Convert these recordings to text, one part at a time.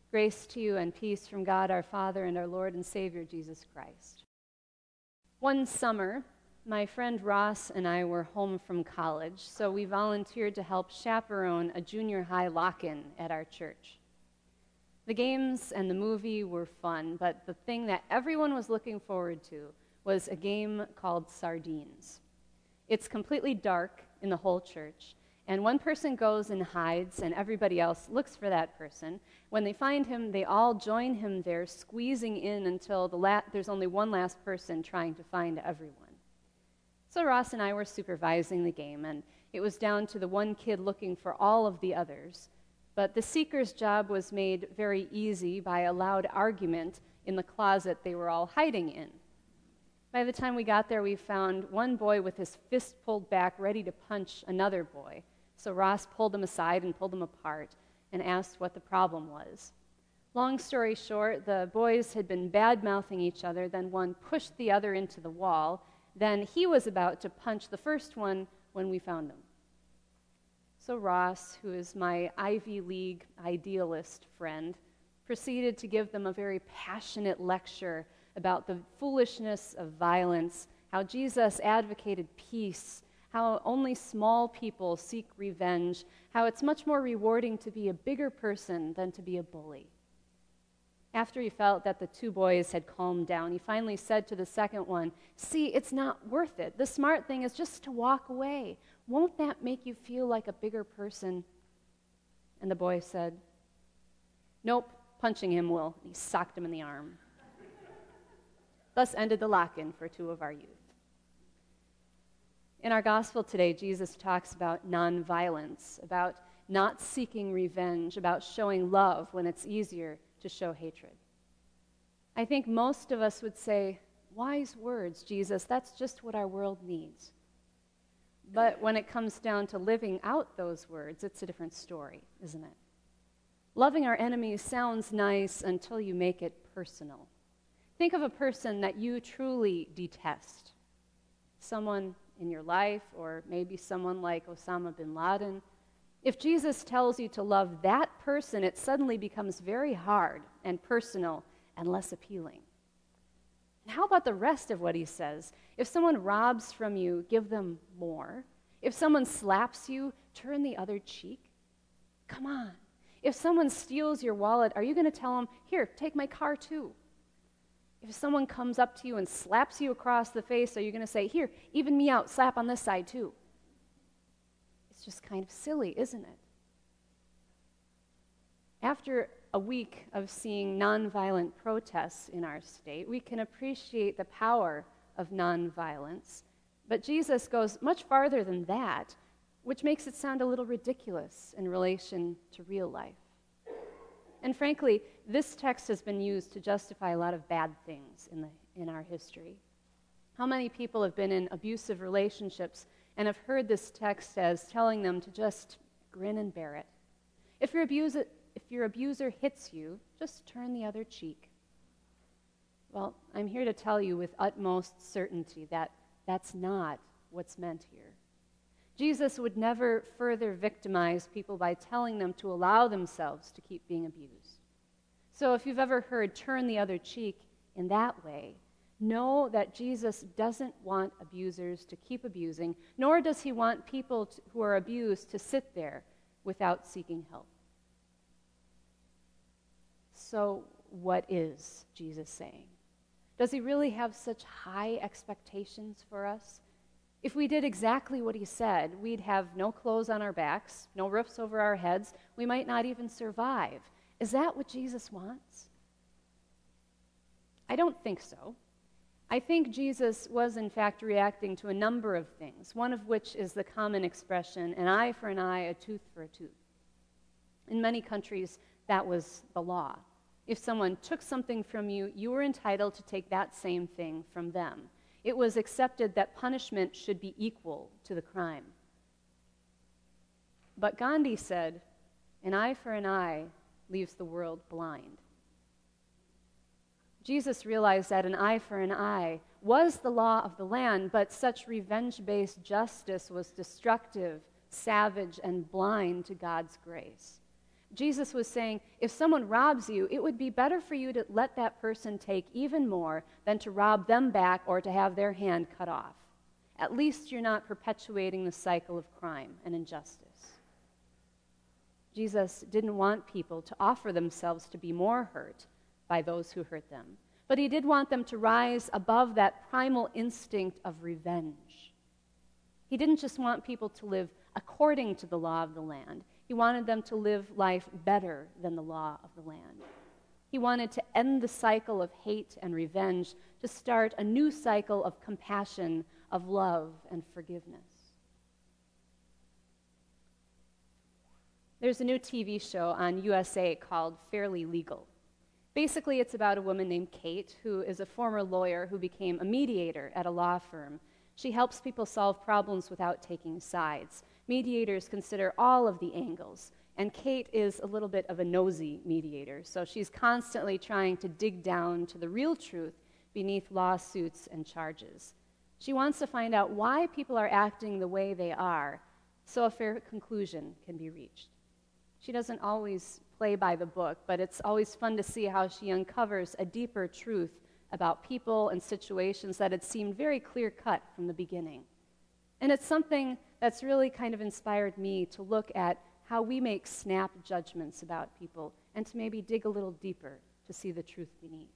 Grace to you and peace from God our Father and our Lord and Savior Jesus Christ. One summer, my friend Ross and I were home from college, so we volunteered to help chaperone a junior high lock-in at our church. The games and the movie were fun, but the thing that everyone was looking forward to was a game called Sardines. It's completely dark in the whole church, and one person goes and hides, and everybody else looks for that person. When they find him, they all join him there, squeezing in until there's only one last person trying to find everyone. So Ross and I were supervising the game, and it was down to the one kid looking for all of the others. But the seeker's job was made very easy by a loud argument in the closet they were all hiding in. By the time we got there, we found one boy with his fist pulled back, ready to punch another boy. So Ross pulled them aside and pulled them apart and asked what the problem was. Long story short, the boys had been bad-mouthing each other, then one pushed the other into the wall. Then he was about to punch the first one when we found him. So Ross, who is my Ivy League idealist friend, proceeded to give them a very passionate lecture about the foolishness of violence, how Jesus advocated peace, how only small people seek revenge, how it's much more rewarding to be a bigger person than to be a bully. After he felt that the two boys had calmed down, he finally said to the second one, "See, it's not worth it. The smart thing is just to walk away. Won't that make you feel like a bigger person?" And the boy said, "Nope, punching him will." He socked him in the arm. Thus ended the lock-in for two of our youth. In our gospel today, Jesus talks about nonviolence, about not seeking revenge, about showing love when it's easier to show hatred. I think most of us would say, "Wise words, Jesus, that's just what our world needs." But when it comes down to living out those words, it's a different story, isn't it? Loving our enemies sounds nice until you make it personal. Think of a person that you truly detest. Someone in your life, or maybe someone like Osama bin Laden. If Jesus tells you to love that person, it suddenly becomes very hard and personal and less appealing. And how about the rest of what he says? If someone robs from you, give them more. If someone slaps you, turn the other cheek. Come on. If someone steals your wallet, are you going to tell them, "Here, take my car too"? If someone comes up to you and slaps you across the face, are you going to say, "Here, even me out, slap on this side too"? It's just kind of silly, isn't it? After a week of seeing nonviolent protests in our state, we can appreciate the power of nonviolence. But Jesus goes much farther than that, which makes it sound a little ridiculous in relation to real life. And frankly, this text has been used to justify a lot of bad things in our history. How many people have been in abusive relationships and have heard this text as telling them to just grin and bear it? If your abuser hits you, just turn the other cheek. Well, I'm here to tell you with utmost certainty that that's not what's meant here. Jesus would never further victimize people by telling them to allow themselves to keep being abused. So if you've ever heard "turn the other cheek" in that way, know that Jesus doesn't want abusers to keep abusing, nor does he want people who are abused to sit there without seeking help. So what is Jesus saying? Does he really have such high expectations for us? If we did exactly what he said, we'd have no clothes on our backs, no roofs over our heads. We might not even survive. Is that what Jesus wants? I don't think so. I think Jesus was, in fact, reacting to a number of things, one of which is the common expression, "an eye for an eye, a tooth for a tooth." In many countries, that was the law. If someone took something from you, you were entitled to take that same thing from them. It was accepted that punishment should be equal to the crime. But Gandhi said, "An eye for an eye leaves the world blind." Jesus realized that an eye for an eye was the law of the land, but such revenge-based justice was destructive, savage, and blind to God's grace. Jesus was saying, if someone robs you, it would be better for you to let that person take even more than to rob them back or to have their hand cut off. At least you're not perpetuating the cycle of crime and injustice. Jesus didn't want people to offer themselves to be more hurt by those who hurt them, but he did want them to rise above that primal instinct of revenge. He didn't just want people to live according to the law of the land. He wanted them to live life better than the law of the land. He wanted to end the cycle of hate and revenge, to start a new cycle of compassion, of love, and forgiveness. There's a new TV show on USA called Fairly Legal. Basically, it's about a woman named Kate, who is a former lawyer who became a mediator at a law firm. She helps people solve problems without taking sides. Mediators consider all of the angles, and Kate is a little bit of a nosy mediator, so she's constantly trying to dig down to the real truth beneath lawsuits and charges. She wants to find out why people are acting the way they are, so a fair conclusion can be reached. She doesn't always play by the book, but it's always fun to see how she uncovers a deeper truth about people and situations that had seemed very clear-cut from the beginning. And it's something that's really kind of inspired me to look at how we make snap judgments about people and to maybe dig a little deeper to see the truth beneath.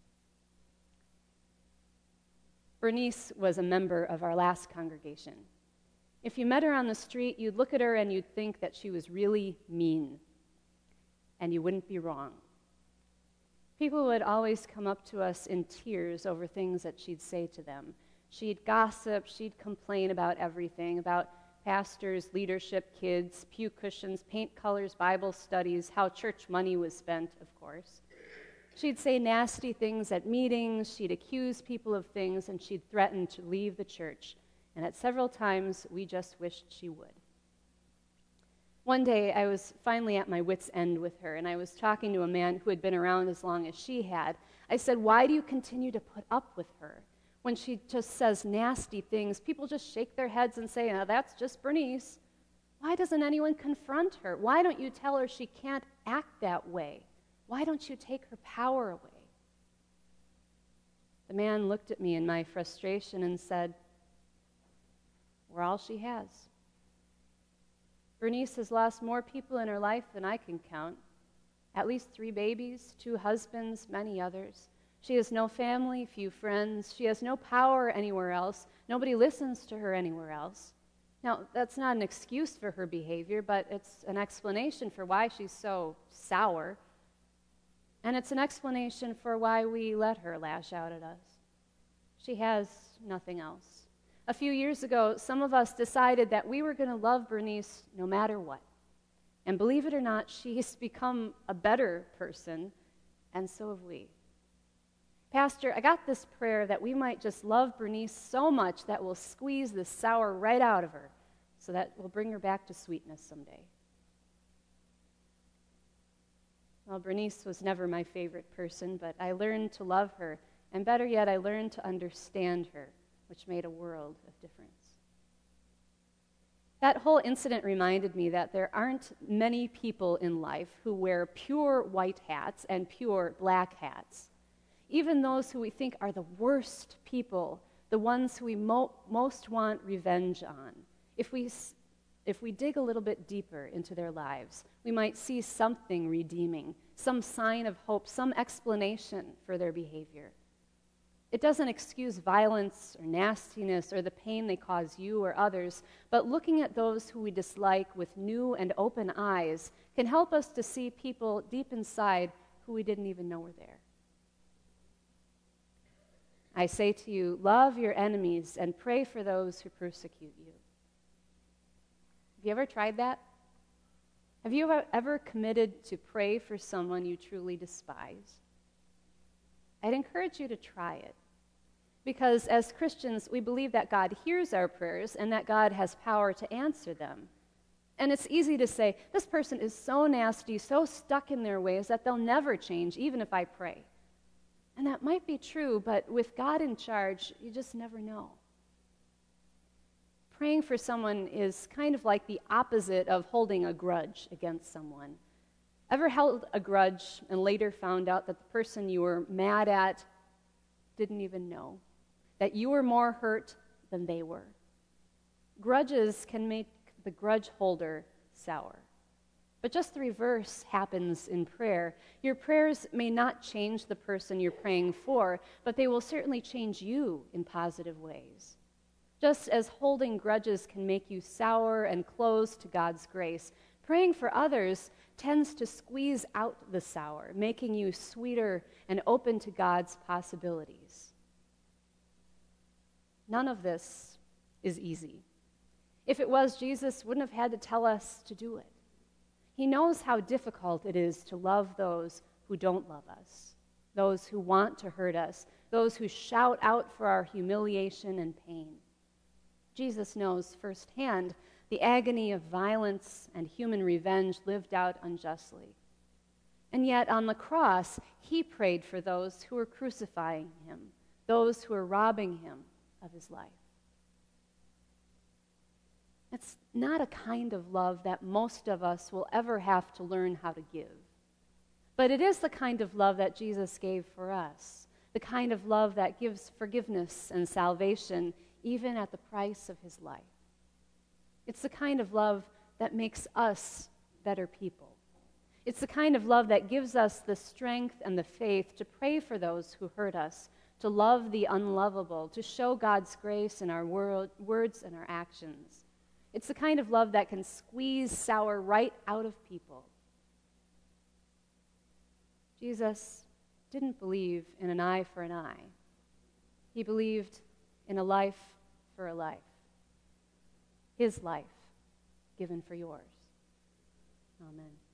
Bernice was a member of our last congregation. If you met her on the street, you'd look at her and you'd think that she was really mean. And you wouldn't be wrong. People would always come up to us in tears over things that she'd say to them. She'd gossip, she'd complain about everything, about pastors, leadership, kids, pew cushions, paint colors, Bible studies, how church money was spent, of course. She'd say nasty things at meetings, she'd accuse people of things, and she'd threaten to leave the church. And at several times, we just wished she would. One day, I was finally at my wit's end with her, and I was talking to a man who had been around as long as she had. I said, "Why do you continue to put up with her? When she just says nasty things, people just shake their heads and say, 'Oh, that's just Bernice.' Why doesn't anyone confront her? Why don't you tell her she can't act that way? Why don't you take her power away?" The man looked at me in my frustration and said, "We're all she has. Bernice has lost more people in her life than I can count. At least 3 babies, 2 husbands, many others. She has no family, few friends. She has no power anywhere else. Nobody listens to her anywhere else." Now, that's not an excuse for her behavior, but it's an explanation for why she's so sour. And it's an explanation for why we let her lash out at us. She has nothing else. A few years ago, some of us decided that we were going to love Bernice no matter what. And believe it or not, she's become a better person, and so have we. Pastor, I got this prayer that we might just love Bernice so much that we'll squeeze the sour right out of her so that we'll bring her back to sweetness someday. Well, Bernice was never my favorite person, but I learned to love her, and better yet, I learned to understand her, which made a world of difference. That whole incident reminded me that there aren't many people in life who wear pure white hats and pure black hats. Even those who we think are the worst people, the ones who we most want revenge on, if we dig a little bit deeper into their lives, we might see something redeeming, some sign of hope, some explanation for their behavior. It doesn't excuse violence or nastiness or the pain they cause you or others, but looking at those who we dislike with new and open eyes can help us to see people deep inside who we didn't even know were there. I say to you, love your enemies and pray for those who persecute you. Have you ever tried that? Have you ever committed to pray for someone you truly despise? I'd encourage you to try it. Because as Christians, we believe that God hears our prayers and that God has power to answer them. And it's easy to say, this person is so nasty, so stuck in their ways that they'll never change, even if I pray. And that might be true, but with God in charge, you just never know. Praying for someone is kind of like the opposite of holding a grudge against someone. Ever held a grudge and later found out that the person you were mad at didn't even know? That you were more hurt than they were? Grudges can make the grudge holder sour. But just the reverse happens in prayer. Your prayers may not change the person you're praying for, but they will certainly change you in positive ways. Just as holding grudges can make you sour and closed to God's grace, praying for others tends to squeeze out the sour, making you sweeter and open to God's possibilities. None of this is easy. If it was, Jesus wouldn't have had to tell us to do it. He knows how difficult it is to love those who don't love us, those who want to hurt us, those who shout out for our humiliation and pain. Jesus knows firsthand the agony of violence and human revenge lived out unjustly. And yet on the cross, he prayed for those who were crucifying him, those who were robbing him of his life. It's not a kind of love that most of us will ever have to learn how to give. But it is the kind of love that Jesus gave for us, the kind of love that gives forgiveness and salvation even at the price of his life. It's the kind of love that makes us better people. It's the kind of love that gives us the strength and the faith to pray for those who hurt us, to love the unlovable, to show God's grace in our words and our actions. It's the kind of love that can squeeze sour right out of people. Jesus didn't believe in an eye for an eye. He believed in a life for a life. His life given for yours. Amen.